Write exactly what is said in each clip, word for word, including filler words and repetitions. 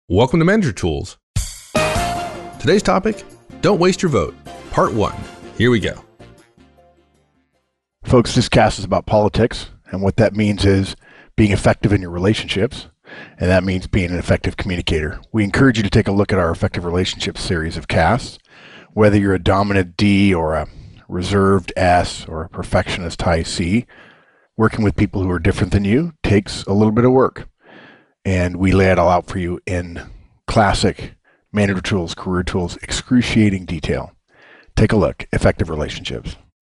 Welcome to Manager Tools. Today's topic, don't waste your vote, part one. Here we go. Folks, this cast is about politics, and what that means is being effective in your relationships, and that means being an effective communicator. We encourage you to take a look at our Effective Relationships series of casts. Whether you're a dominant D or a reserved S or a perfectionist high C, working with people who are different than you takes a little bit of work. And we lay it all out for you in classic Manager Tools, Career Tools, excruciating detail. Take a look, Effective Relationships.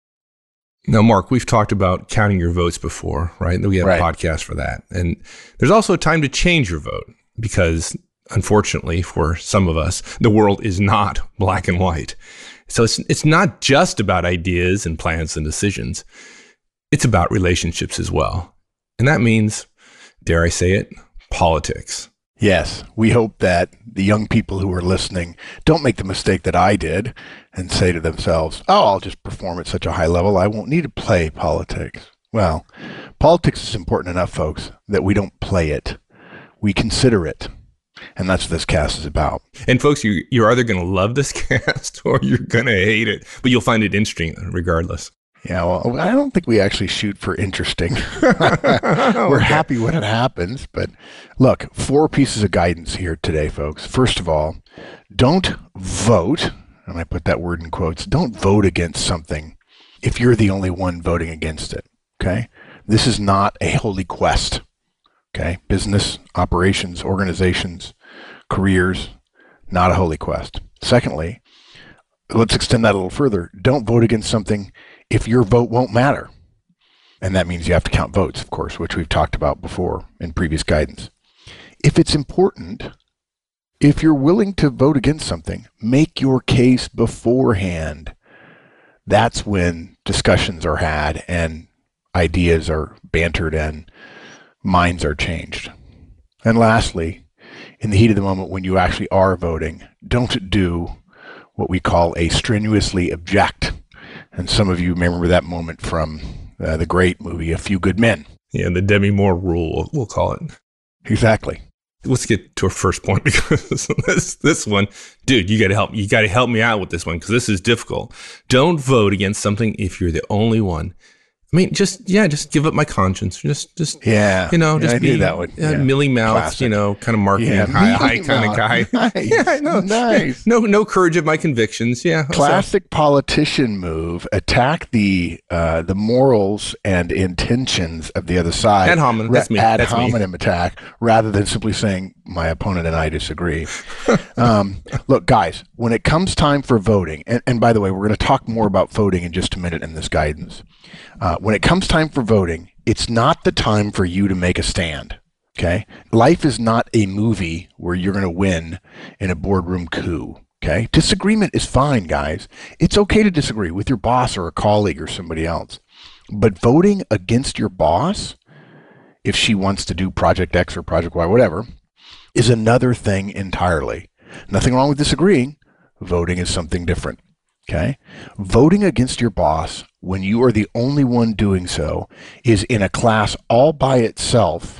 Now, Mark, we've talked about counting your votes before, right? We have right. a podcast for that. And there's also a time to change your vote because, unfortunately, for some of us, the world is not black and white. So it's it's not just about ideas and plans and decisions. It's about relationships as well. And that means, dare I say it, politics. Yes, we hope that the young people who are listening don't make the mistake that I did and say to themselves, oh, I'll just perform at such a high level, I won't need to play politics. Well, politics is important enough, folks, that we don't play it. We consider it. And that's what this cast is about. And folks, you, you're either going to love this cast or you're going to hate it, but you'll find it interesting regardless. Yeah, well, I don't think we actually shoot for interesting. We're Okay. happy when it happens. But look, four pieces of guidance here today, folks. First of all, don't vote, and I put that word in quotes, don't vote against something if you're the only one voting against it, okay? This is not a holy quest, okay? Business, operations, organizations, careers, not a holy quest. Secondly, let's extend that a little further. Don't vote against something if your vote won't matter. And that means you have to count votes, of course, which we've talked about before in previous guidance. If it's important, if you're willing to vote against something, make your case beforehand. That's when discussions are had and ideas are bantered and minds are changed. And lastly, in the heat of the moment when you actually are voting, don't do what we call a strenuously object. And some of you may remember that moment from uh, the great movie, A Few Good Men. Yeah, the Demi Moore rule, we'll call it. Exactly. Let's get to our first point because this this one, dude, you got to help. You got to help me out with this one because this is difficult. Don't vote against something if you're the only one. I mean, just yeah, just give up my conscience. Just, just yeah, you know, yeah, just I be knew that one. Uh, Yeah. Millie Mouse, Classic. you know, kind of marketing Yeah, high, high Millie kind of guy. Mouse. Yeah, I know. Nice. No, no courage of my convictions. Yeah, Classic politician move. Attack the uh, the morals and intentions of the other side. Ad hominem. That's me. Ad That's me. hominem attack, rather than simply saying my opponent and I disagree. um, look, guys, when it comes time for voting, and, and by the way, we're going to talk more about voting in just a minute in this guidance. Uh, when it comes time for voting, it's not the time for you to make a stand. Okay, life is not a movie where you're going to win in a boardroom coup. Okay, disagreement is fine, guys. It's okay to disagree with your boss or a colleague or somebody else. But voting against your boss, if she wants to do Project X or Project Y, whatever, is another thing entirely. Nothing wrong with disagreeing. Voting is something different. Okay, voting against your boss when you are the only one doing so is in a class all by itself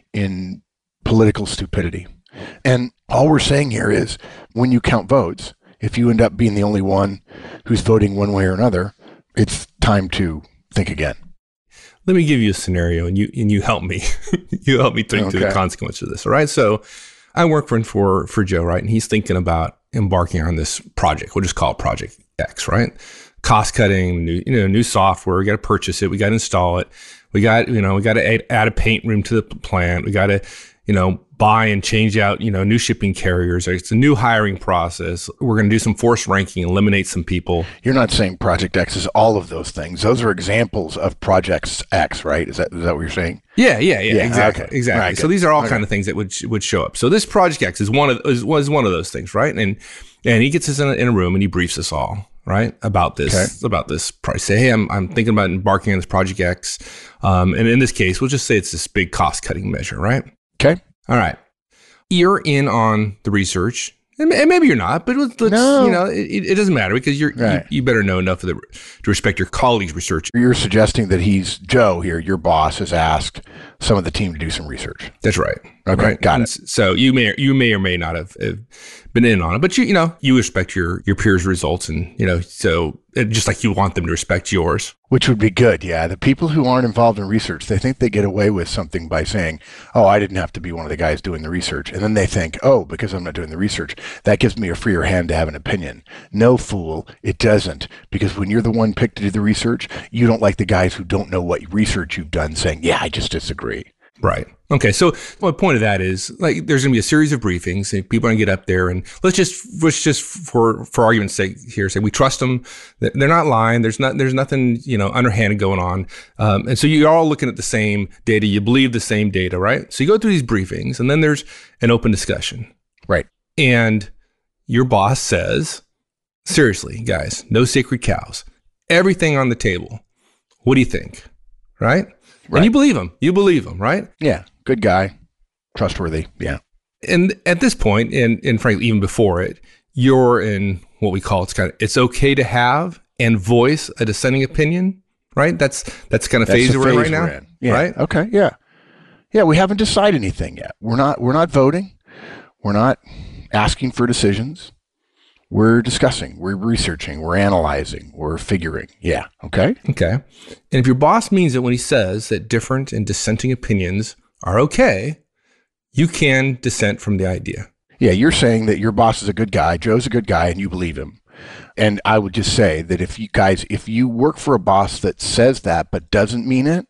in political stupidity. And all we're saying here is when you count votes, if you end up being the only one who's voting one way or another, it's time to think again. Let me give you a scenario, and you and you help me. You help me think through the Okay. consequences of this. All right. So I work for for for Joe, right, and he's thinking about embarking on this project. We'll just call it Project X, right? Cost cutting, new you know, new software. We got to purchase it. We got to install it. We got you know, we got to add, add a paint room to the plant. We got to you know, buy and change out, you know, new shipping carriers. It's a new hiring process. We're going to do some force ranking, eliminate some people. You're not saying Project X is all of those things. Those are examples of Project X, right? Is that is that what you're saying? Yeah, yeah, yeah, Yeah, exactly, okay. exactly. Right, so good. these are all Okay. kind of things that would would show up. So this Project X is one of is, was one of those things, right? And and he gets us in a, in a room and he briefs us all, right, about this Okay. about this price. Say, hey, I'm I'm thinking about embarking on this Project X, um, and in this case, we'll just say it's this big cost cutting measure, right? Okay. All right. You're in on the research, and and maybe you're not, but let's, let's No. you know, it, it doesn't matter because you're Right. you, you better know enough of the, to respect your colleagues' research. You're suggesting that he's Joe here, your boss, has asked some of the team to do some research. That's right. Okay, right? got and it. So you may you may or may not have, have been in on it, but you you know you respect your your peers' results, and you know so it, just like you want them to respect yours. Which would be good, yeah. The people who aren't involved in research, they think they get away with something by saying, oh, I didn't have to be one of the guys doing the research. And then they think, oh, because I'm not doing the research, that gives me a freer hand to have an opinion. No, fool, it doesn't. Because when you're the one picked to do the research, you don't like the guys who don't know what research you've done saying, yeah, I just disagree. Right. Okay. So my point of that is, like, there's going to be a series of briefings, and people are going to get up there, and let's just, let's just for for argument's sake here, say we trust them. They're not lying. There's not, there's nothing, you know, underhanded going on. Um, and so you're all looking at the same data. You believe the same data, right? So you go through these briefings, and then there's an open discussion. Right. And your boss says, seriously, guys, no sacred cows. Everything on the table. What do you think? Right? Right. And you believe him. You believe him, right? Yeah. Good guy. Trustworthy. Yeah. And at this point, and, and frankly, even before it, you're in what we call, it's kind of, it's okay to have and voice a dissenting opinion, right? That's that's kind of That's phase the we're in phase right now, we're in. Yeah. right? Okay. Yeah. Yeah. We haven't decided anything yet. We're not, we're not voting. We're not asking for decisions. We're discussing, we're researching, we're analyzing, we're figuring. Yeah. Okay. Okay. And if your boss means it when he says that different and dissenting opinions are okay, you can dissent from the idea. Yeah. You're saying that your boss is a good guy, Joe's a good guy, and you believe him. And I would just say that if you guys, if you work for a boss that says that but doesn't mean it,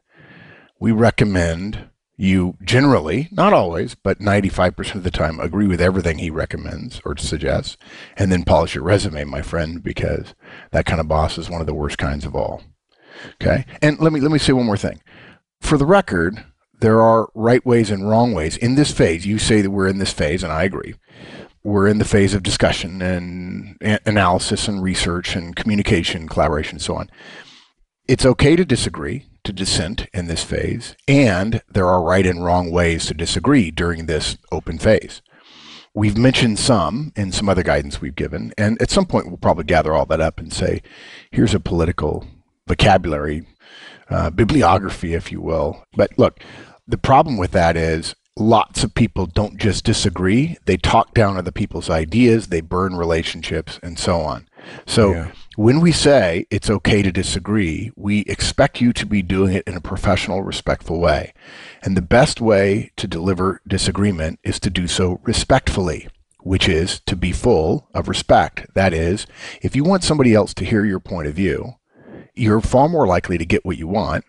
we recommend you generally, not always, but ninety-five percent of the time, agree with everything he recommends or suggests, and then polish your resume, my friend, because that kind of boss is one of the worst kinds of all. Okay? And let me let me say one more thing. For the record, there are right ways and wrong ways. In this phase, you say that we're in this phase, and I agree. We're in the phase of discussion and a- analysis and research and communication, collaboration, and so on. It's okay to disagree, to dissent in this phase, and there are right and wrong ways to disagree during this open phase. We've mentioned some in some other guidance we've given, and at some point we'll probably gather all that up and say, here's a political vocabulary, uh, bibliography, if you will. But look, the problem with that is lots of people don't just disagree, they talk down other people's ideas, they burn relationships, and so on. So yeah. When we say it's okay to disagree, we expect you to be doing it in a professional, respectful way. And the best way to deliver disagreement is to do so respectfully, which is to be full of respect. That is, if you want somebody else to hear your point of view, you're far more likely to get what you want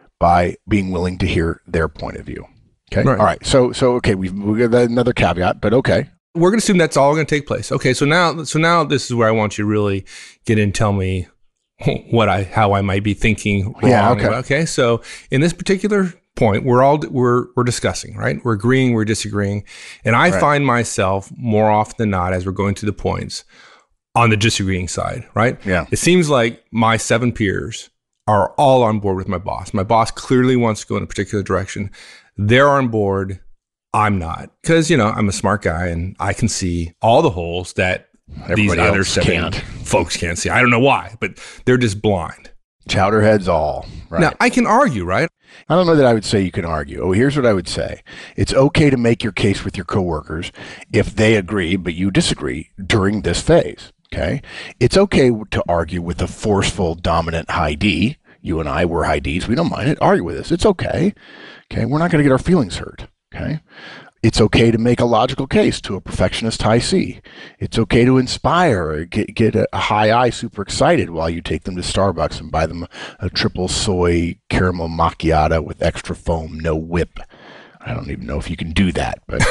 by being willing to hear their point of view. Okay. Right. All right. So, so okay, we've, we've got another caveat, but okay. We're going to assume that's all going to take place. Okay. So now, so now this is where I want you to really get in and tell me what I, how I might be thinking wrong. Yeah. Okay. Okay. So in this particular point, we're all, we're, we're discussing, right? We're agreeing, we're disagreeing. And I right. find myself more often than not, as we're going through the points, on the disagreeing side, right? Yeah. It seems like my seven peers are all on board with my boss. My boss clearly wants to go in a particular direction. They're on board. I'm not, because, you know, I'm a smart guy and I can see all the holes that Everybody these other seven can't. folks can't see. I don't know why, but they're just blind. Chowderheads all. Right. Now, I can argue, right? I don't know that I would say you can argue. Oh, here's what I would say. It's okay to make your case with your coworkers if they agree, but you disagree during this phase. Okay. It's okay to argue with a forceful, dominant high D. You and I, we're high Ds. We don't mind it. Argue with us. It's okay. Okay. We're not going to get our feelings hurt. Okay. It's okay to make a logical case to a perfectionist high C. It's okay to inspire or get, get a high I super excited while you take them to Starbucks and buy them a triple soy caramel macchiato with extra foam, no whip. I don't even know if you can do that, but,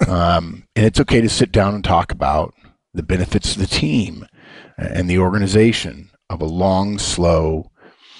um, and it's okay to sit down and talk about the benefits to the team and the organization of a long, slow,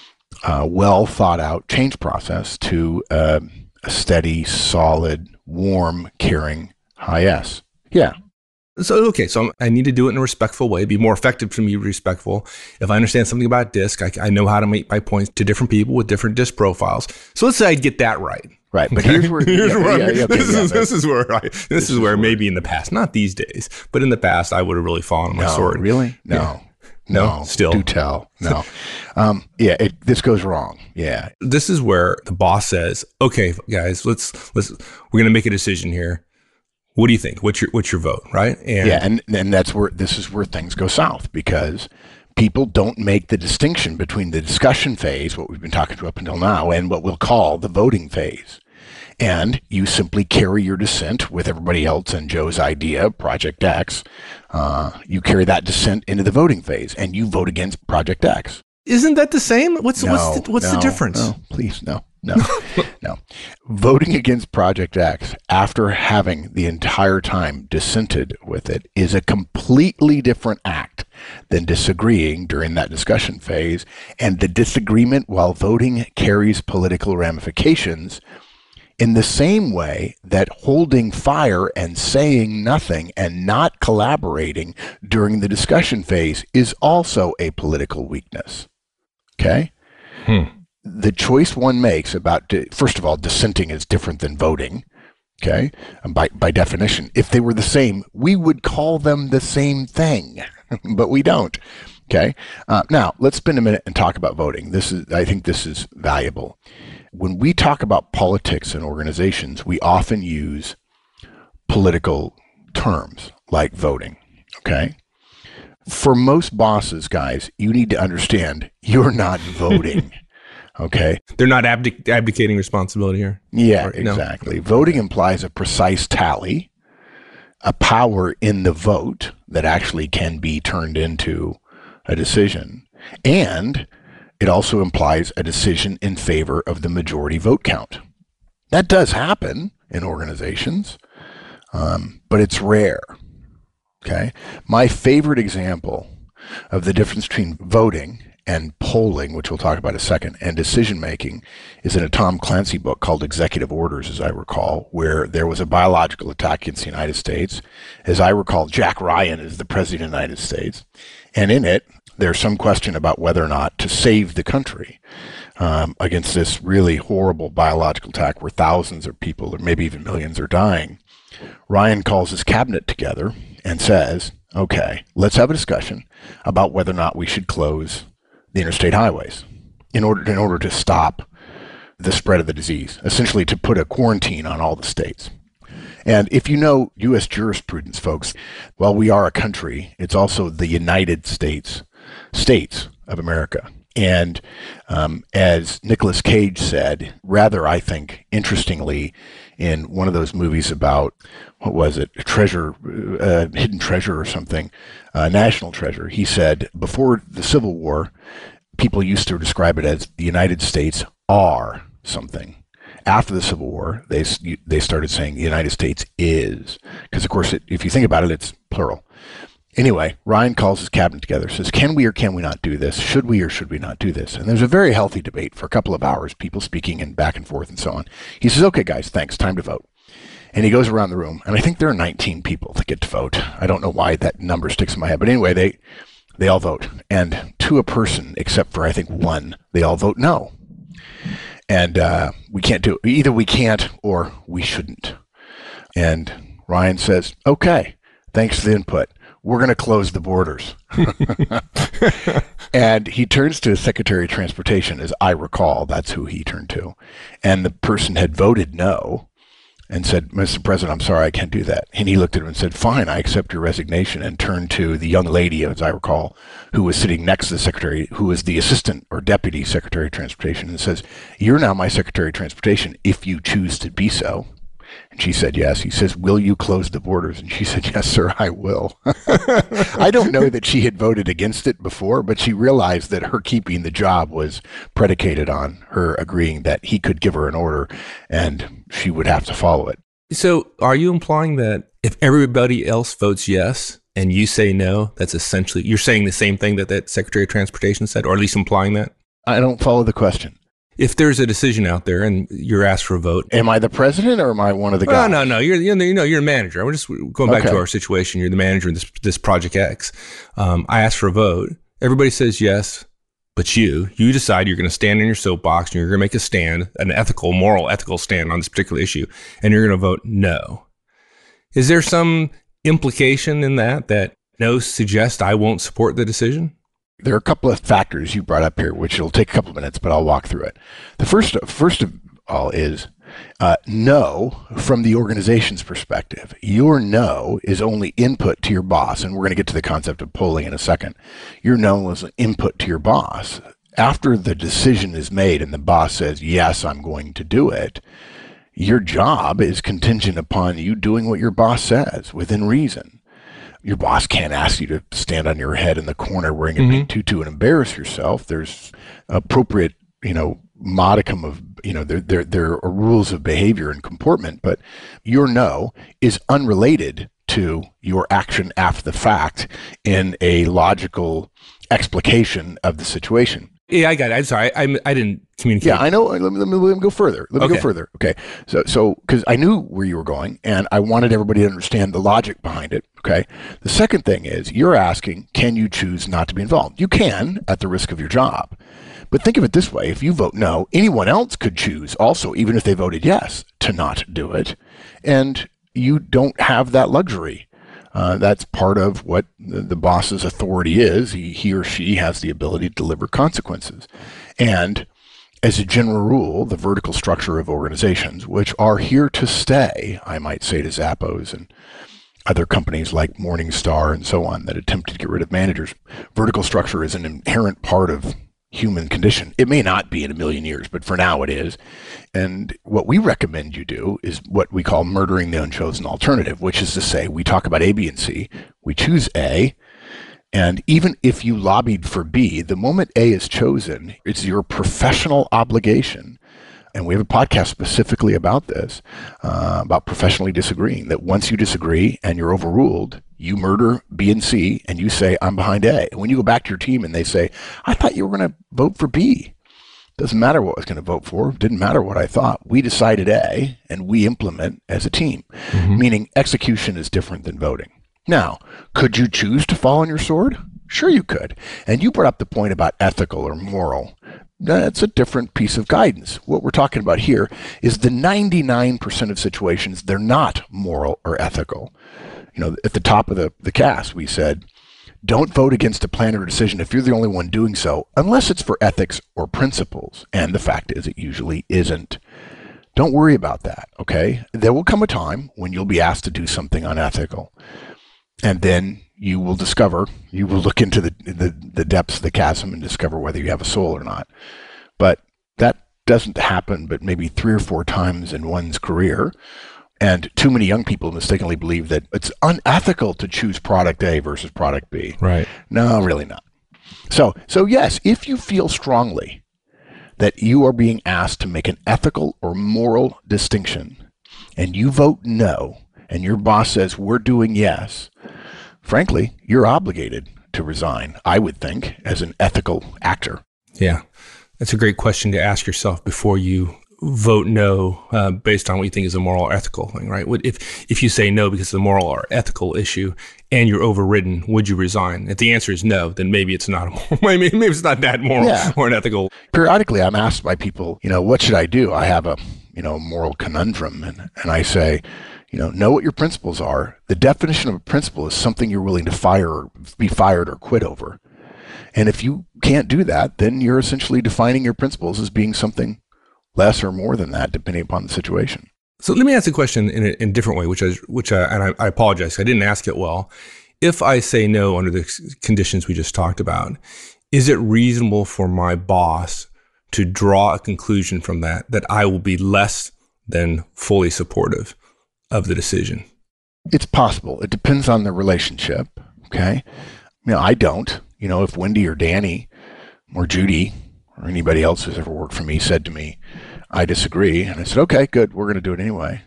uh, well thought out change process to, uh, a steady, solid, warm, caring high S. Yeah. So, okay, so I need to do it in a respectful way, be more effective for me, respectful. If I understand something about DISC, I, I know how to make my points to different people with different DISC profiles. So let's say I get that right. Right, but okay. here's where, here's yeah, where yeah, yeah, okay, this, yeah, is, but, this is where I, this, this is where maybe in the past, not these days, but in the past, I would have really fallen on my no, sword. Really? No. No, no still. Do tell. No. um, yeah, it, this goes wrong. Yeah. This is where the boss says, okay, guys, let's, let's, we're going to make a decision here. What do you think? What's your, what's your vote? Right. And yeah. And, and that's where, this is where things go south, because people don't make the distinction between the discussion phase, what we've been talking to up until now, and what we'll call the voting phase. And you simply carry your dissent with everybody else and Joe's idea, Project X. Uh, you carry that dissent into the voting phase, and you vote against Project X. Isn't that the same? What's no, what's the, what's no, the difference? No, please, no, no, no. Voting against Project X after having the entire time dissented with it is a completely different act than disagreeing during that discussion phase. And the disagreement while voting carries political ramifications in the same way that holding fire and saying nothing and not collaborating during the discussion phase is also a political weakness. Okay? Hmm. The choice one makes about, first of all, dissenting is different than voting. Okay? By, by definition, if they were the same, we would call them the same thing, but we don't. Okay? Uh, now, let's spend a minute and talk about voting. This is, I think this is valuable. When we talk about politics and organizations, we often use political terms like voting, okay? For most bosses, guys, you need to understand you're not voting, okay? They're not abdic- abdicating responsibility here? Yeah, or, exactly. No? Voting implies a precise tally, a power in the vote that actually can be turned into a decision, and it also implies a decision in favor of the majority vote count. That does happen in organizations, um, but it's rare. Okay. My favorite example of the difference between voting and polling, which we'll talk about in a second, and decision making is in a Tom Clancy book called Executive Orders, as I recall, where there was a biological attack against the United States. As I recall, Jack Ryan is the president of the United States. And in it, there's some question about whether or not to save the country um, against this really horrible biological attack where thousands of people, or maybe even millions, are dying. Ryan calls his cabinet together and says, okay, let's have a discussion about whether or not we should close the interstate highways in order, in order to stop the spread of the disease, essentially to put a quarantine on all the states. And if you know U S jurisprudence, folks, while we are a country, it's also the United States, states of America. And um, as Nicolas Cage said, rather, I think, interestingly, in one of those movies about, what was it, a treasure, uh, hidden treasure or something, uh, national treasure, he said, before the Civil War, people used to describe it as the United States are something. After the Civil War, they they started saying the United States is, because of course, it, if you think about it, it's plural. Anyway, Ryan calls his cabinet together, says, can we or can we not do this? Should we or should we not do this? And there's a very healthy debate for a couple of hours, people speaking and back and forth and so on. He says, okay, guys, thanks, time to vote. And he goes around the room, and I think there are nineteen people that get to vote. I don't know why that number sticks in my head, but anyway, they they all vote. And to a person, except for I think one, they all vote no. And uh, we can't do it. Either we can't or we shouldn't. And Ryan says, okay, thanks for the input. We're going to close the borders. And he turns to his Secretary of Transportation, as I recall, that's who he turned to. And the person had voted no and said, Mister President, I'm sorry, I can't do that. And he looked at him and said, fine, I accept your resignation, and turned to the young lady, as I recall, who was sitting next to the Secretary, who was the Assistant or Deputy Secretary of Transportation, and says, you're now my Secretary of Transportation if you choose to be so. And she said, yes. He says, will you close the borders? And she said, yes, sir, I will. I don't know that she had voted against it before, but she realized that her keeping the job was predicated on her agreeing that he could give her an order and she would have to follow it. So are you implying that if everybody else votes yes and you say no, that's essentially, you're saying the same thing that that Secretary of Transportation said, or at least implying that? I don't follow the question. If there's a decision out there and you're asked for a vote, am I the president or am I one of the guys? Oh, no, no, you're you know you're a manager. We're just going back okay. to our situation. You're the manager of this this Project X. Um, I asked for a vote. Everybody says yes, but you you decide you're going to stand in your soapbox and you're going to make a stand, an ethical, moral, ethical stand on this particular issue, and you're going to vote no. Is there some implication in that that no suggests I won't support the decision? there are a couple of factors you brought up here, which will take a couple of minutes, but I'll walk through it. The first, first of all is uh, no from the organization's perspective. Your no is only input to your boss, and we're going to get to the concept of polling in a second. Your no is an input to your boss. After the decision is made and the boss says, yes, I'm going to do it, your job is contingent upon you doing what your boss says within reason. Your boss can't ask you to stand on your head in the corner wearing a mm-hmm. big tutu and embarrass yourself. There's appropriate, you know, modicum of, you know, there, there, there are rules of behavior and comportment, but your no is unrelated to your action after the fact in a logical explication of the situation. Yeah, I got it. I'm sorry. I, I didn't communicate. Yeah, I know. Let me, let me, let me go further. Let me okay. go further. Okay. So, so, because I knew where you were going and I wanted everybody to understand the logic behind it. Okay. The second thing is you're asking, can you choose not to be involved? You can at the risk of your job. But think of it this way. If you vote no, anyone else could choose also, even if they voted yes, to not do it. And you don't have that luxury. Uh, that's part of what the, the boss's authority is. He, he or she has the ability to deliver consequences. And as a general rule, the vertical structure of organizations, which are here to stay, I might say to Zappos and other companies like Morningstar and so on that attempt to get rid of managers, vertical structure is an inherent part of human condition. It may not be in a million years, but for now it is. And what we recommend you do is what we call murdering the unchosen alternative, which is to say we talk about A, B, and C. We choose A. And even if you lobbied for B, the moment A is chosen, it's your professional obligation. And we have a podcast specifically about this, uh, about professionally disagreeing, that once you disagree and you're overruled, you murder B and C and you say, I'm behind A. And when you go back to your team and they say, I thought you were going to vote for B. Doesn't matter what I was going to vote for. Didn't matter what I thought. We decided A and we implement as a team, mm-hmm. meaning execution is different than voting. Now, could you choose to fall on your sword? Sure you could. And you brought up the point about ethical or moral. That's a different piece of guidance. What we're talking about here is the ninety-nine percent of situations, they're not moral or ethical. You know, at the top of the, the cast, we said, don't vote against a plan or decision if you're the only one doing so, unless it's for ethics or principles. And the fact is, it usually isn't. Don't worry about that, okay? There will come a time when you'll be asked to do something unethical. And then you will discover, you will look into the, the, the depths of the chasm and discover whether you have a soul or not. But that doesn't happen but maybe three or four times in one's career. And too many young people mistakenly believe that it's unethical to choose product A versus product B. Right. No, really not. So, so yes, if you feel strongly that you are being asked to make an ethical or moral distinction and you vote no, and your boss says we're doing yes, frankly, you're obligated to resign, I would think, as an ethical actor. Yeah, that's a great question to ask yourself before you vote no uh, based on what you think is a moral or ethical thing, right? If if you say no because it's a moral or ethical issue and you're overridden, would you resign? If the answer is no, then maybe it's not a moral, maybe, maybe it's not that moral yeah. or unethical. Periodically, I'm asked by people, you know, what should I do? I have a, you know, moral conundrum, and, and I say, you know, know what your principles are. The definition of a principle is something you're willing to fire or be fired or quit over. And if you can't do that, then you're essentially defining your principles as being something less or more than that, depending upon the situation. So let me ask a question in a, in a different way, which is, which, uh, and I, I apologize, I didn't ask it well. If I say no under the conditions we just talked about, is it reasonable for my boss to draw a conclusion from that, that I will be less than fully supportive of the decision? It's possible. It depends on the relationship. Okay. You know, I don't, you know, if Wendy or Danny or Judy or anybody else who's ever worked for me said to me, I disagree. And I said, okay, good. We're going to do it anyway.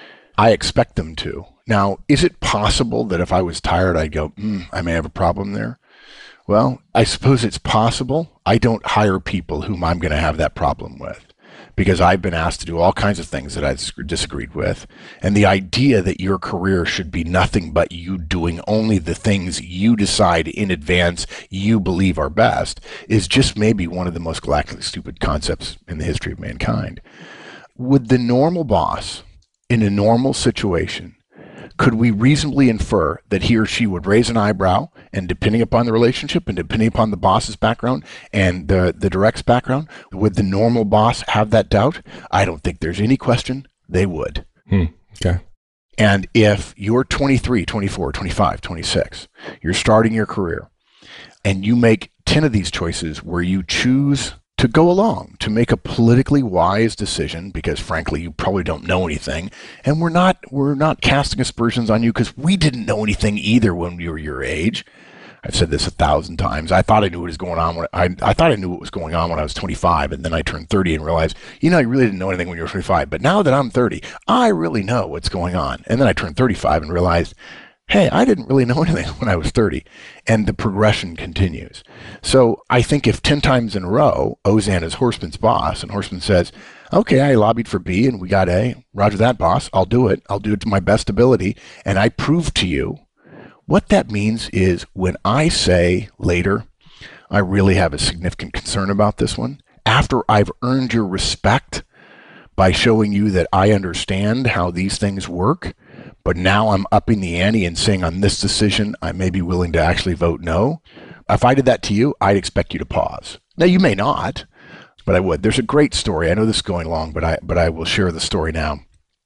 I expect them to. Now, is it possible that if I was tired, I'd go, mm, I may have a problem there? Well, I suppose it's possible. I don't hire people whom I'm going to have that problem with, because I've been asked to do all kinds of things that I disagreed with. And the idea that your career should be nothing but you doing only the things you decide in advance you believe are best is just maybe one of the most galactically stupid concepts in the history of mankind. Would the normal boss in a normal situation, could we reasonably infer that he or she would raise an eyebrow And depending upon the relationship and depending upon the boss's background and the, the direct's background, would the normal boss have that doubt? I don't think there's any question they would. Hmm. Okay. And if you're twenty-three, twenty-four, twenty-five, twenty-six, you're starting your career, and you make ten of these choices where you choose to go along, to make a politically wise decision, because frankly, you probably don't know anything. And we're not, we're not casting aspersions on you because we didn't know anything either when we were your age. I've said this a thousand times. I thought I knew what was going on when I, I thought I knew what was going on when I was twenty-five, and then I turned thirty and realized, you know, I really didn't know anything when you were twenty-five. But now that I'm thirty, I really know what's going on. And then I turned thirty-five and realized, hey, I didn't really know anything when I was thirty. And the progression continues. So I think if ten times in a row, Ozan is Horstman's boss, and Horstman says, okay, I lobbied for B and we got A. Roger that, boss. I'll do it. I'll do it to my best ability. And I prove to you. What that means is when I say later, I really have a significant concern about this one, after I've earned your respect by showing you that I understand how these things work, but now I'm upping the ante and saying on this decision, I may be willing to actually vote no. If I did that to you, I'd expect you to pause. Now, you may not, but I would. There's a great story. I know this is going long, but I, but I will share the story now.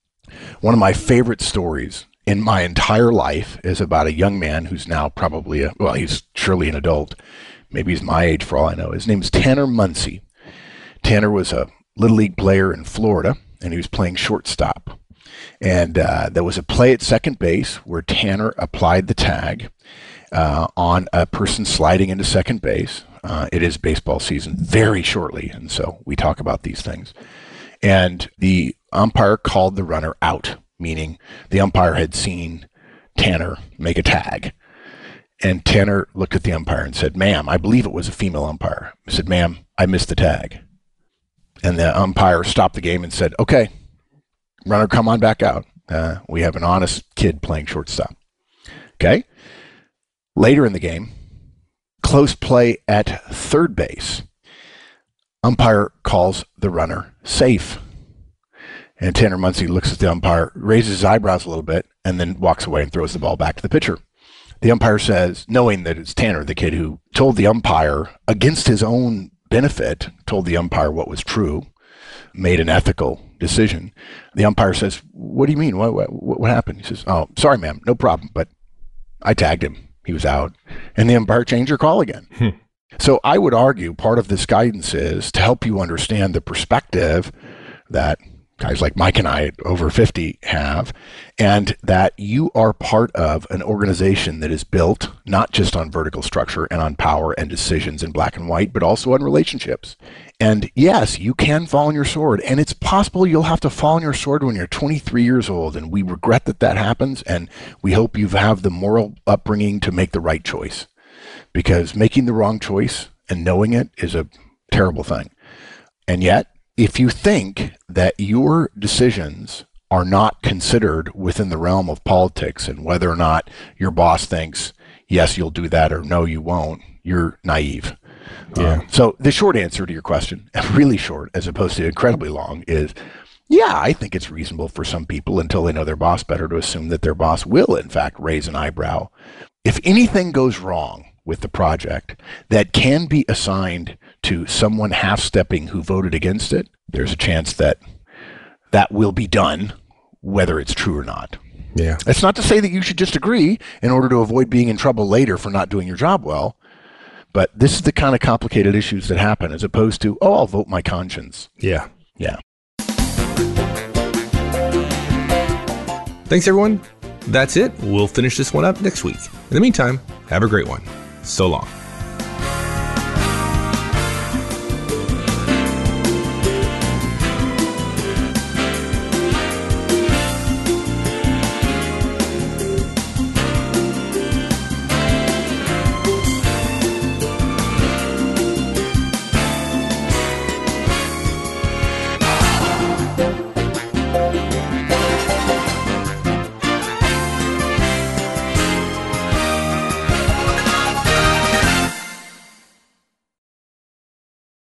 One of my favorite stories in my entire life is about a young man who's now probably, a, well, he's surely an adult. Maybe he's my age for all I know. His name's Tanner Muncy. Tanner was a Little League player in Florida, and he was playing shortstop. And uh, there was a play at second base where Tanner applied the tag uh, on a person sliding into second base. Uh, it is baseball season very shortly, and so we talk about these things. And the umpire called the runner out, meaning the umpire had seen Tanner make a tag. And Tanner looked at the umpire and said, ma'am, I believe it was a female umpire. He said, ma'am, I missed the tag. And the umpire stopped the game and said, okay, runner, come on back out. Uh, we have an honest kid playing shortstop. Okay. Later in the game, close play at third base. Umpire calls the runner safe. And Tanner Muncy looks at the umpire, raises his eyebrows a little bit, and then walks away and throws the ball back to the pitcher. The umpire says, knowing that it's Tanner, the kid who told the umpire against his own benefit, told the umpire what was true, made an ethical decision. The umpire says, what do you mean? What, what, what happened? He says, oh, sorry, ma'am, no problem, but I tagged him. He was out. And the umpire changed her call again. Hmm. So I would argue part of this guidance is to help you understand the perspective that guys like Mike and I over fifty have, and that you are part of an organization that is built not just on vertical structure and on power and decisions in black and white, but also on relationships. And yes, you can fall on your sword, and it's possible you'll have to fall on your sword when you're twenty-three years old, and we regret that that happens, and we hope you have the moral upbringing to make the right choice, because making the wrong choice and knowing it is a terrible thing. And yet, if you think that your decisions are not considered within the realm of politics and whether or not your boss thinks, yes, you'll do that or no, you won't, you're naive. Yeah. Um, so the short answer to your question, really short as opposed to incredibly long, is yeah, I think it's reasonable for some people until they know their boss better to assume that their boss will, in fact, raise an eyebrow. If anything goes wrong with the project that can be assigned to someone half-stepping who voted against it, there's a chance that that will be done, whether it's true or not. Yeah. It's not to say that you should just agree in order to avoid being in trouble later for not doing your job well, but this is the kind of complicated issues that happen as opposed to, oh, I'll vote my conscience. Yeah. Yeah. Thanks, everyone. That's it. We'll finish this one up next week. In the meantime, have a great one. So long.